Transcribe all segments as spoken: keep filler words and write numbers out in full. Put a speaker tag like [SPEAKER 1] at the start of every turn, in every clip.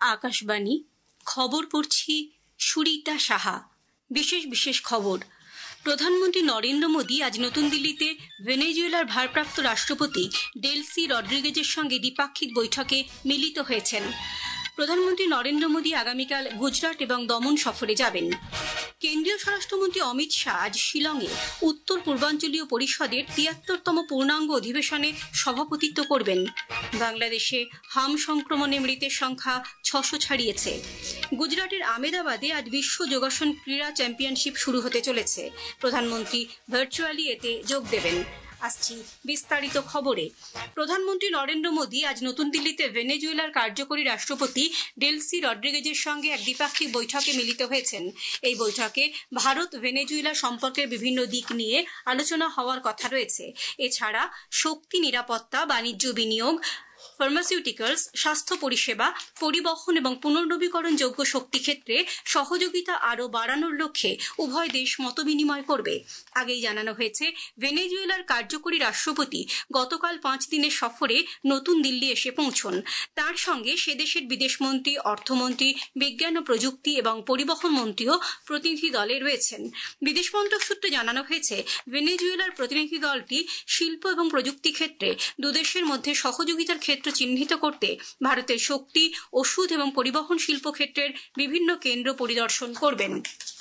[SPEAKER 1] আকাশবাণী। খবর পড়ছি সুরিতা সাহা। বিশেষ বিশেষ খবর। প্রধানমন্ত্রী নরেন্দ্র মোদী আজ নতুন দিল্লিতে ভেনেজুয়েলার ভারপ্রাপ্ত রাষ্ট্রপতি ডেলসি রড্রিগেজের সঙ্গে দ্বিপাক্ষিক বৈঠকে মিলিত হয়েছেন। প্রধানমন্ত্রী নরেন্দ্র মোদী আগামীকাল গুজরাট এবং দমন সফরে যাবেন। কেন্দ্রীয় স্বরাষ্ট্রমন্ত্রী অমিত শাহ আজ শিলংয়ে উত্তর পূর্বাঞ্চলীয় পরিষদের তিয়াত্তরতম পূর্ণাঙ্গ অধিবেশনে সভাপতিত্ব করবেন। বাংলাদেশে হাম সংক্রমণে মৃতের সংখ্যা ছশো ছাড়িয়েছে। গুজরাটের আমেদাবাদে আজ বিশ্ব যোগাসন ক্রীড়া চ্যাম্পিয়নশিপ শুরু হতে চলেছে। প্রধানমন্ত্রী ভার্চুয়ালি এতে যোগ দেবেন। আসছি বিস্তারিত খবরে। প্রধানমন্ত্রী নরেন্দ্র মোদী আজ নতুন দিল্লিতে ভেনেজুয়েলার কার্যকরী রাষ্ট্রপতি ডেলসি রড্রিগেজের সঙ্গে এক দ্বিপাক্ষিক বৈঠকে মিলিত হয়েছেন। এই বৈঠকে ভারত ভেনেজুয়েলা সম্পর্কের বিভিন্ন দিক নিয়ে আলোচনা হওয়ার কথা রয়েছে। এছাড়া শক্তি, নিরাপত্তা, বাণিজ্য, বিনিয়োগ, ফার্মাসিউটিক্যালস, স্বাস্থ্য পরিষেবা, পরিবহন এবং পুনর্নবীকরণযোগ্য শক্তি ক্ষেত্রে সহযোগিতা আরও বাড়ানোর লক্ষ্যে উভয় দেশ মতবিনিময় করবে। আগেই জানানো হয়েছে, ভেনেজুয়েলার কার্যকরী রাষ্ট্রপতি গতকাল পাঁচ দিনের সফরে নতুন দিল্লি এসে পৌঁছন। তার সঙ্গে সে দেশের বিদেশমন্ত্রী, অর্থমন্ত্রী, বিজ্ঞান ও প্রযুক্তি এবং পরিবহন মন্ত্রীও প্রতিনিধি দলে রয়েছেন। বিদেশ মন্ত্রক সূত্রে জানানো হয়েছে, ভেনেজুয়েলার প্রতিনিধি দলটি শিল্প এবং প্রযুক্তি ক্ষেত্রে দুদেশের মধ্যে সহযোগিতার ক্ষেত্র চিহ্নিত করতে ভারতের শক্তি, ওষুধ এবং পরিবহন শিল্প ক্ষেত্রের বিভিন্ন কেন্দ্র পরিদর্শন করবেন।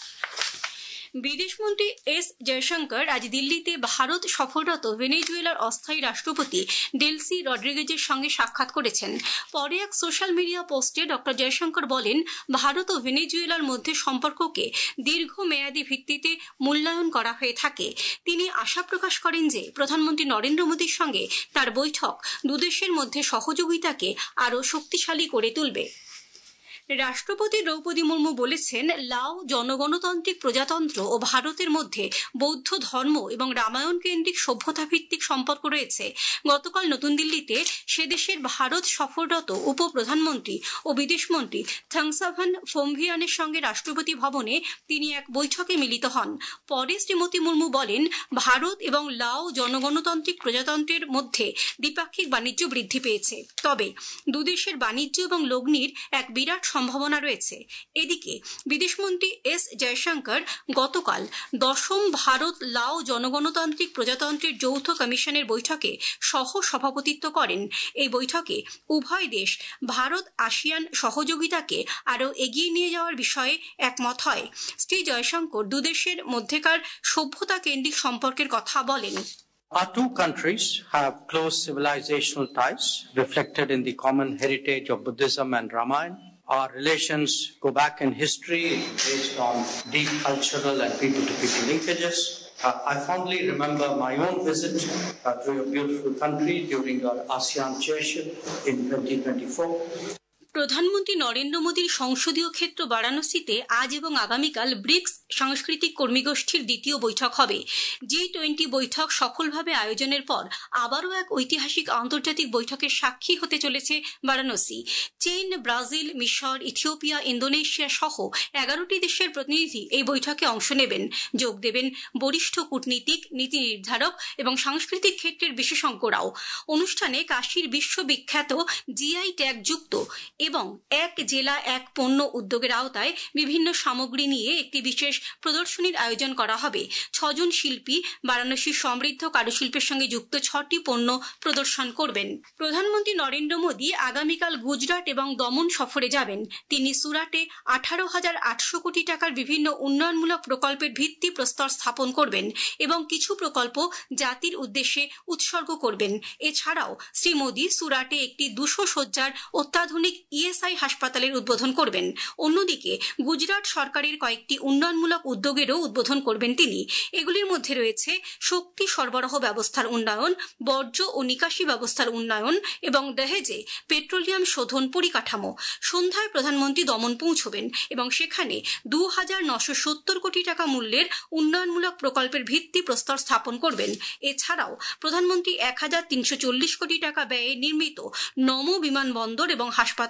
[SPEAKER 1] বিদেশমন্ত্রী এস জয়শঙ্কর আজ দিল্লিতে ভারত সফররত ভেনেজুয়েলার অস্থায়ী রাষ্ট্রপতি ডেলসি রড্রিগেজের সঙ্গে সাক্ষাৎ করেছেন। পরে এক সোশ্যাল মিডিয়া পোস্টে ডক্টর জয়শঙ্কর বলেন, ভারত ও ভেনেজুয়েলার মধ্যে সম্পর্ককে দীর্ঘমেয়াদী ভিত্তিতে মূল্যায়ন করা হয়ে থাকে। তিনি আশা প্রকাশ করেন যে প্রধানমন্ত্রী নরেন্দ্র মোদীর সঙ্গে তার বৈঠক দুদেশের মধ্যে সহযোগিতাকে আরও শক্তিশালী করে তুলবে। রাষ্ট্রপতি দ্রৌপদী মুর্মু বলেছেন, লাও জনগণতান্ত্রিক প্রজাতন্ত্র ও ভারতের মধ্যে বৌদ্ধ ধর্ম এবং রামায়ণ কেন্দ্রিক সভ্যতা ভিত্তিক সম্পর্ক রয়েছে। গতকাল নতুন দিল্লিতে সে দেশের ভারত সফররত উপপ্রধানমন্ত্রী ও বিদেশমন্ত্রী থাংসাভান ফোমভিয়ানের সঙ্গে রাষ্ট্রপতি ভবনে তিনি এক বৈঠকে মিলিত হন। পরে শ্রীমতী মুর্মু বলেন, ভারত এবং লাও জনগণতান্ত্রিক প্রজাতন্ত্রের মধ্যে দ্বিপাক্ষিক বাণিজ্য বৃদ্ধি পেয়েছে। তবে দুদেশের বাণিজ্য এবং লগ্নির এক বিরাট সম্ভাবনা রয়েছে। এদিকে বিদেশমন্ত্রী এস জয়শঙ্কর গতকাল দশম ভারত লাও জনগণতান্ত্রিক প্রজাতন্ত্রের যৌথ কমিশনের বৈঠকে সহ সভাপতিত্ব করেন। এই বৈঠকে উভয় দেশ ভারত আসিয়ান সহযোগিতাকে আরও এগিয়ে নিয়ে যাওয়ার বিষয়ে একমত হয়। শ্রী জয়শঙ্কর দুদেশের মধ্যেকার সভ্যতা কেন্দ্রিক সম্পর্কের কথা বলেন।
[SPEAKER 2] Our two countries have close civilizational ties reflected in the common heritage of Buddhism and Ramayana. Our relations go back in history based on deep cultural and people-to-people linkages. Uh, I fondly remember my own visit uh, to your beautiful country during your ASEAN chairship in twenty twenty-four.
[SPEAKER 1] প্রধানমন্ত্রী নরেন্দ্র মোদীর সংসদীয় ক্ষেত্র বারাণসীতে আজ এবং আগামীকাল bricks সাংস্কৃতিক কর্মীগোষ্ঠীর দ্বিতীয় বৈঠক হবে। জি টোয়েন্টি বৈঠক সফলভাবে আয়োজনের পর আবারও এক ঐতিহাসিক আন্তর্জাতিক বৈঠকের সাক্ষী হতে চলেছে বারাণসী। চীন, ব্রাজিল, মিশর, ইথিওপিয়া, ইন্দোনেশিয়া সহ এগারোটি দেশের প্রতিনিধি এই বৈঠকে অংশ নেবেন। যোগ দেবেন বরিষ্ঠ কূটনীতিক, নীতি নির্ধারক এবং সাংস্কৃতিক ক্ষেত্রের বিশেষজ্ঞরাও। অনুষ্ঠানে কাশীর বিশ্ববিখ্যাত জিআই ট্যাগ যুক্ত এবং এক জেলা এক পণ্য উদ্যোগের আওতায় বিভিন্ন সামগ্রী নিয়ে একটি বিশেষ প্রদর্শনীর আয়োজন করা হবে। ছজন শিল্পী বারাণসীর সমৃদ্ধ কারুশিল্পের সঙ্গে যুক্ত ছটি পণ্য প্রদর্শন করবেন। প্রধানমন্ত্রী নরেন্দ্র মোদী আগামীকাল গুজরাট এবং দমন সফরে যাবেন। তিনি সুরাটে আঠারো হাজার আটশো কোটি টাকার বিভিন্ন উন্নয়নমূলক প্রকল্পের ভিত্তি প্রস্তর স্থাপন করবেন এবং কিছু প্রকল্প জাতির উদ্দেশ্যে উৎসর্গ করবেন। এছাড়াও শ্রী মোদী সুরাটে একটি দুশো শয্যার অত্যাধুনিক ইএসআই হাসপাতালের উদ্বোধন করবেন। অন্যদিকে গুজরাট সরকারের কয়েকটি উন্নয়নমূলক উদ্যোগেরও উদ্বোধন করবেন তিনি। এগুলির মধ্যে রয়েছে শক্তি সরবরাহ ব্যবস্থার উন্নয়ন, বর্জ্য ও নিকাশি ব্যবস্থার উন্নয়ন এবং দহেজে পেট্রোলিয়াম শোধন পরিকাঠামো। সন্ধ্যায় প্রধানমন্ত্রী দমন পৌঁছবেন এবং সেখানে দু হাজার নশো সত্তর কোটি টাকা মূল্যের উন্নয়নমূলক প্রকল্পের ভিত্তি প্রস্তর স্থাপন করবেন। এছাড়াও প্রধানমন্ত্রী এক হাজার তিনশো চল্লিশ কোটি টাকা ব্যয়ে নির্মিত নমো বিমানবন্দর এবং হাসপাতাল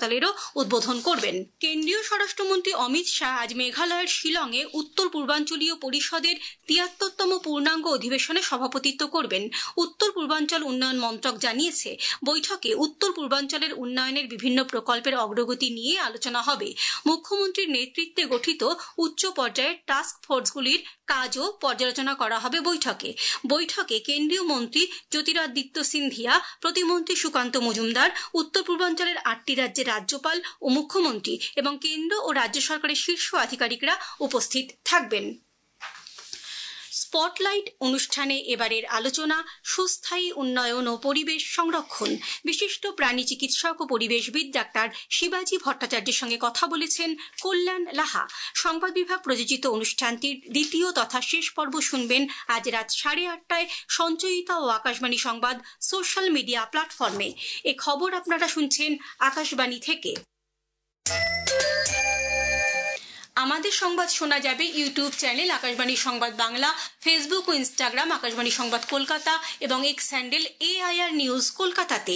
[SPEAKER 1] হাসপাতালেরও উদ্বোধন করবেন। কেন্দ্রীয় স্বরাষ্ট্রমন্ত্রী অমিত শাহ আজ মেঘালয়ের শিলংয়ে উত্তর পূর্বাঞ্চলীয় পরিষদের তিয়াত্তরতম পূর্ণাঙ্গ অধিবেশনে সভাপতিত্ব করবেন। উত্তর পূর্বাঞ্চল উন্নয়ন মন্ত্রক জানিয়েছে, বৈঠকে উত্তর পূর্বাঞ্চলের উন্নয়নের বিভিন্ন প্রকল্পের অগ্রগতি নিয়ে আলোচনা হবে। মুখ্যমন্ত্রীর নেতৃত্বে গঠিত উচ্চ পর্যায়ের টাস্ক ফোর্সগুলির কাজও পর্যালোচনা করা হবে বৈঠকে। বৈঠকে কেন্দ্রীয় মন্ত্রী জ্যোতিরাদিত্য সিন্ধিয়া, প্রতিমন্ত্রী সুকান্ত মজুমদার, উত্তর পূর্বাঞ্চলের আটটি রাজ্যের রাজ্যপাল ও মুখ্যমন্ত্রী এবং কেন্দ্র ও রাজ্য সরকারের শীর্ষ আধিকারিকরা উপস্থিত থাকবেন। স্পটলাইট অনুষ্ঠানে এবারের আলোচনা সুস্থায়ী উন্নয়ন ও পরিবেশ সংরক্ষণ। বিশিষ্ট প্রাণী চিকিৎসক ও পরিবেশবিদ ডাক্তার শিবাজি ভট্টাচার্যের সঙ্গে কথা বলেছেন কল্যাণ লাহা। সংবাদ বিভাগ প্রযোজিত অনুষ্ঠানটির দ্বিতীয় তথা শেষ পর্ব শুনবেন আজ রাত সাড়ে আটটায় সঞ্চয়িতা ও আকাশবাণী সংবাদ সোশ্যাল মিডিয়া প্ল্যাটফর্মে। এ খবর আপনারা শুনছেন আকাশবাণী থেকে। আমাদের সংবাদ শোনা যাবে ইউটিউব চ্যানেল আকাশবাণী সংবাদ বাংলা, ফেসবুক ও ইনস্টাগ্রাম আকাশবাণী সংবাদ কলকাতা এবং এক্স হ্যান্ডেল এআইআর নিউজ কলকাতাতে।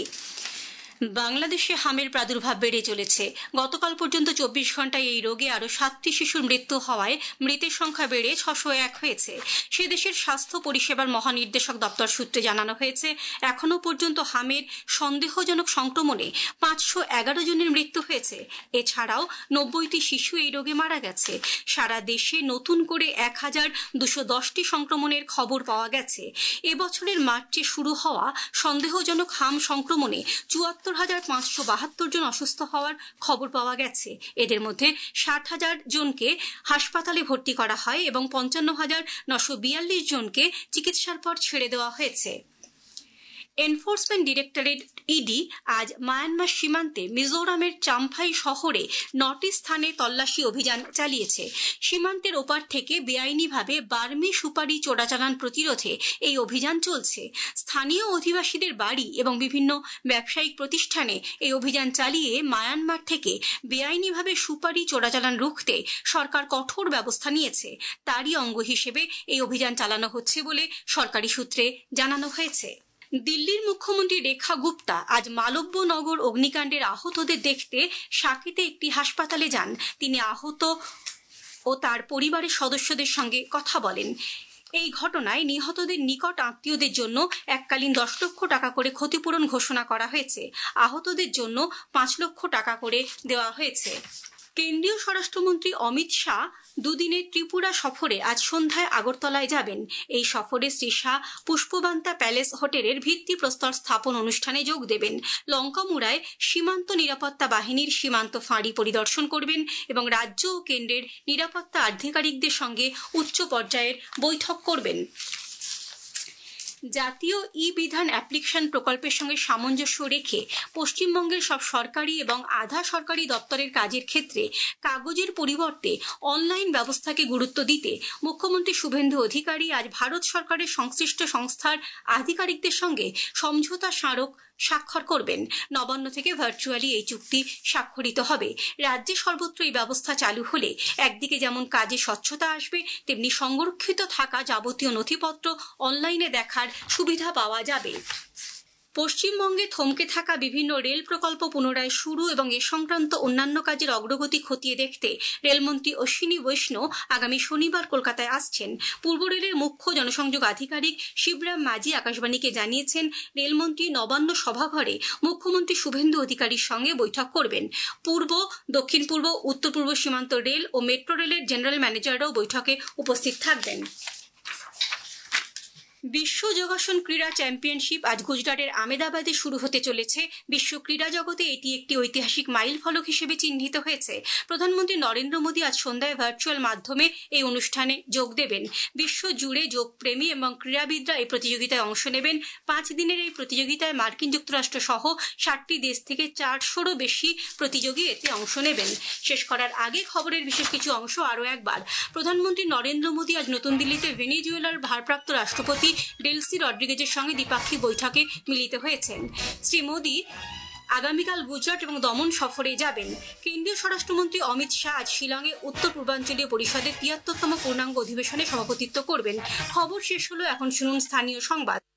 [SPEAKER 1] বাংলাদেশে হামের প্রাদুর্ভাব বেড়ে চলেছে। গতকাল পর্যন্ত চব্বিশ ঘন্টায় এই রোগে আরও সাতটি শিশুর মৃত্যু হওয়ায় মৃতের সংখ্যা বেড়ে ছশো এক হয়েছে। সে দেশের স্বাস্থ্য পরিষেবার মহানির্দেশক দপ্তর সূত্রে জানানো হয়েছে, এখনও পর্যন্ত হামের সন্দেহজনক সংক্রমণে পাঁচশো এগারো জনের মৃত্যু হয়েছে। এছাড়াও নব্বইটি শিশু এই রোগে মারা গেছে। সারা দেশে নতুন করে এক হাজার দুশো দশটি সংক্রমণের খবর পাওয়া গেছে। এবছরের মার্চে শুরু হওয়া সন্দেহজনক হাম সংক্রমণে চুয়াত্তর হাজার পাঁচশো বাহাত্তর জন অসুস্থ হওয়ার খবর পাওয়া গেছে। এদের মধ্যে ষাট হাজার জনকে হাসপাতালে ভর্তি করা হয় এবং পঞ্চান্ন হাজার নশো বিয়াল্লিশ জনকে চিকিৎসার পর ছেড়ে দেওয়া হয়েছে। এনফোর্সমেন্ট ডিরেক্টরেট ইডি আজ মায়ানমার সীমান্তে মিজোরামের চাম্ফাই শহরে নটি স্থানে তল্লাশি অভিযান চালিয়েছে। সীমান্তের ওপার থেকে বেআইনিভাবে বার্মি সুপারি চোরাচালান প্রতিরোধে এই অভিযান চলছে। স্থানীয় অধিবাসীদের বাড়ি এবং বিভিন্ন ব্যবসায়িক প্রতিষ্ঠানে এই অভিযান চালিয়ে মায়ানমার থেকে বেআইনিভাবে সুপারি চোরাচালান রুখতে সরকার কঠোর ব্যবস্থা নিয়েছে। তারই অঙ্গ হিসেবে এই অভিযান চালানো হচ্ছে বলে সরকারি সূত্রে জানানো হয়েছে। দিল্লির মুখ্যমন্ত্রী রেখা গুপ্তা আজ মালব্যনগর অগ্নিকাণ্ডের আহতদের দেখতে সাকেতে একটি হাসপাতালে যান। তিনি আহত ও তার পরিবারের সদস্যদের সঙ্গে কথা বলেন। এই ঘটনায় নিহতদের নিকট আত্মীয়দের জন্য এককালীন দশ লক্ষ টাকা করে ক্ষতিপূরণ ঘোষণা করা হয়েছে। আহতদের জন্য পাঁচ লক্ষ টাকা করে দেওয়া হয়েছে। কেন্দ্রীয় স্বরাষ্ট্রমন্ত্রী অমিত শাহ দুদিনের ত্রিপুরা সফরে আজ সন্ধ্যায় আগরতলায় যাবেন। এই সফরে শ্রী শাহ পুষ্পবান্তা প্যালেস হোটেলের ভিত্তিপ্রস্তর স্থাপন অনুষ্ঠানে যোগ দেবেন। লঙ্কামুড়ায় সীমান্ত নিরাপত্তা বাহিনীর সীমান্ত ফাঁড়ি পরিদর্শন করবেন এবং রাজ্য ও কেন্দ্রের নিরাপত্তা আধিকারিকদের সঙ্গে উচ্চ পর্যায়ের বৈঠক করবেন। জাতীয় ই বিধান অ্যাপ্লিকেশন প্রকল্পের সঙ্গে সামঞ্জস্য রেখে পশ্চিমবঙ্গের সব সরকারি এবং আধা সরকারি দপ্তরের কাজের ক্ষেত্রে কাগজের পরিবর্তে অনলাইন ব্যবস্থাকে গুরুত্ব দিতে মুখ্যমন্ত্রী শুভেন্দু অধিকারী আজ ভারত সরকারের সংশ্লিষ্ট সংস্থার আধিকারিকদের সঙ্গে সমঝোতা স্মারক স্বাক্ষর করবেন। নবান্ন থেকে ভার্চুয়ালি এই চুক্তি স্বাক্ষরিত হবে। রাজ্যে সর্বত্র এই ব্যবস্থা চালু হলে একদিকে যেমন কাজে স্বচ্ছতা আসবে, তেমনি সংরক্ষিত থাকা যাবতীয় নথিপত্র অনলাইনে দেখার সুবিধা পাওয়া যাবে। পশ্চিমবঙ্গে থমকে থাকা বিভিন্ন রেল প্রকল্প পুনরায় শুরু এবং এ সংক্রান্ত অন্যান্য কাজের অগ্রগতি খতিয়ে দেখতে রেলমন্ত্রী অশ্বিনী বৈষ্ণব আগামী শনিবার কলকাতায় আসছেন। পূর্ব রেলের মুখ্য জনসংযোগ আধিকারিক শিবরাম মাঝি আকাশবাণীকে জানিয়েছেন, রেলমন্ত্রী নবান্ন সভাঘরে মুখ্যমন্ত্রী শুভেন্দু অধিকারীর সঙ্গে বৈঠক করবেন। পূর্ব, দক্ষিণ পূর্ব, উত্তর পূর্ব সীমান্ত রেল ও মেট্রো রেলের জেনারেল ম্যানেজাররাও বৈঠকে উপস্থিত থাকবেন। বিশ্ব যোগাসন ক্রীড়া চ্যাম্পিয়নশিপ আজ গুজরাটের আমেদাবাদে শুরু হতে চলেছে। বিশ্ব ক্রীড়া জগতে এটি একটি ঐতিহাসিক মাইল ফলক হিসেবে চিহ্নিত হয়েছে। প্রধানমন্ত্রী নরেন্দ্র মোদী আজ সন্ধ্যায় ভার্চুয়াল মাধ্যমে এই অনুষ্ঠানে যোগ দেবেন। বিশ্ব জুড়ে যোগপ্রেমী এবং ক্রীড়াবিদরা এই প্রতিযোগিতায় অংশ নেবেন। পাঁচ দিনের এই প্রতিযোগিতায় মার্কিন যুক্তরাষ্ট্র সহ ষাটটি দেশ থেকে চারশোরও বেশি প্রতিযোগী এতে অংশ নেবেন। শেষ করার আগে খবরের বিশেষ কিছু অংশ আরও একবার। প্রধানমন্ত্রী নরেন্দ্র মোদী আজ নতুন দিল্লিতে ভেনেজুয়েলার ভারপ্রাপ্ত রাষ্ট্রপতি ডেলসি রড্রিগেজের সঙ্গে দ্বিপাক্ষিক বৈঠকে মিলিত হয়েছেন। শ্রী মোদী আগামীকাল গুজরাট এবং দমন সফরে যাবেন। কেন্দ্রীয় স্বরাষ্ট্রমন্ত্রী অমিত শাহ আজ শিলংয়ে উত্তর পূর্বাঞ্চলীয় পরিষদের তিয়াত্তরতম পূর্ণাঙ্গ অধিবেশনে সভাপতিত্ব করবেন। খবর শেষ হলো, এখন শুনুন স্থানীয় সংবাদ।